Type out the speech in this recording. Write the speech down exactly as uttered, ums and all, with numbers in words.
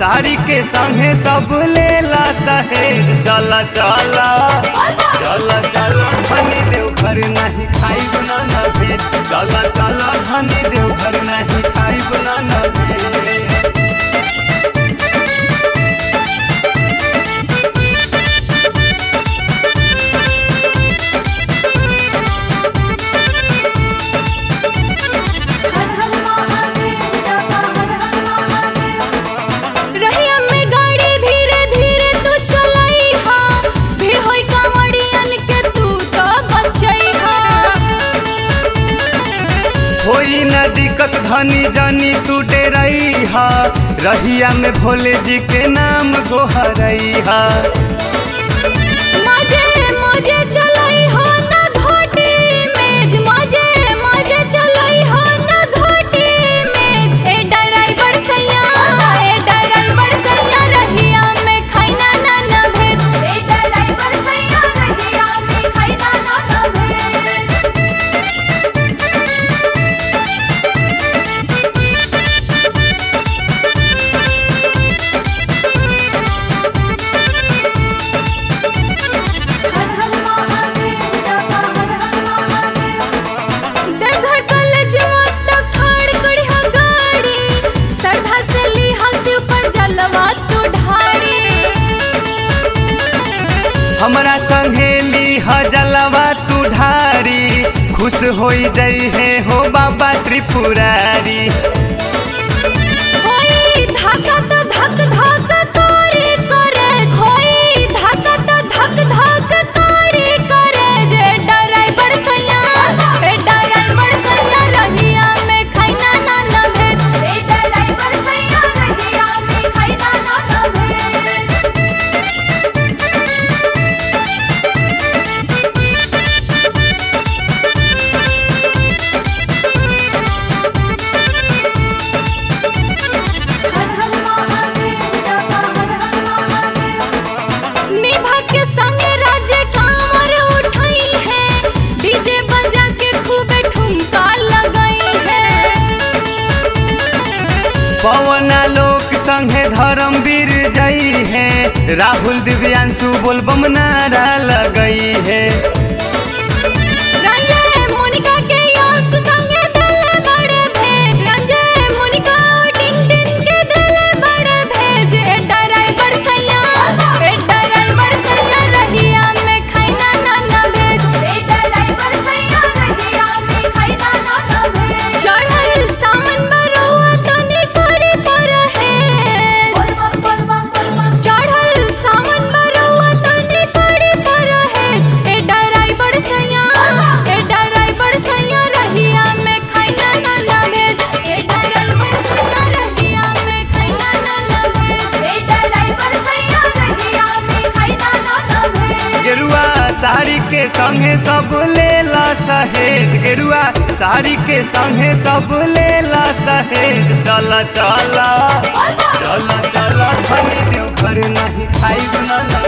साड़ी के संगे सब लेला सहेज। चल चल चल चल धनी देव घर नहीं खाई बना न भेज। चल चल धनी देव घर नहीं खाई बना न भेज। होई न दिक्कत धनी जानी तू डेरई हा। रहिया में भोले जी के नाम गोहरई हा। मजे मजे चलई हो न घोटी मेज। मजे मजे चलई हो न घोटी मेज। ए ड्राइवर सैया ए ड्राइवर सैया रहिया में खाइना ना ना भेज। ए ड्राइवर सैया रहिया में खाइना ना ना भेज। हमरा संहेली ह जलवा तू ढारी। खुश होई जई है हो बाबा त्रिपुरारी। होई धक्का तो धक धक करे करे। होई धक्का तो धक धक करे करे। जे ड्राइवर सैया ए ड्राइवर सैया रहिया में खाइना ना ना भेज। ए ड्राइवर सैया रहिया में खाइना ना ना भेज। निभा के संगे राजे कांवर उठाई है। डीजे बजा के खूबे ठुमका लगाई है। पवना लोक संगे धर्मवीर जई है। राहुल दिव्यांशु बोलबम नारा लगई है। रंजय मोनिका के यश संगे दिल बड़े भेज। रंजय मोनिका टिन टिन के दिल बड़े भेज। ए ड्राइवर सैया ए ड्राइवर सैया रहिया में खाइना ना ना भेज। ए ड्राइवर सैया रहिया में खाइना ना ना भेज। चढ़ल सावन बरौआ तनी करे पर है। चढ़ल सावन बरौआ तनी करे पर है। ए ड्राइवर सैया ए ड्राइवर सैया रहिया में खाइना ना ना भेज। ए ड्राइवर सैया रहिया में खाइना ना ना भेज। ए ड्राइवर सैया रहिया में खाइना ना ना भेज। गेरुआ साड़ी के संगे सब लेला सहेज। गेरुआ साड़ी के संगे सब लेला सहेज। चल चल चल चल धनी देव घर नहीं खाई बना न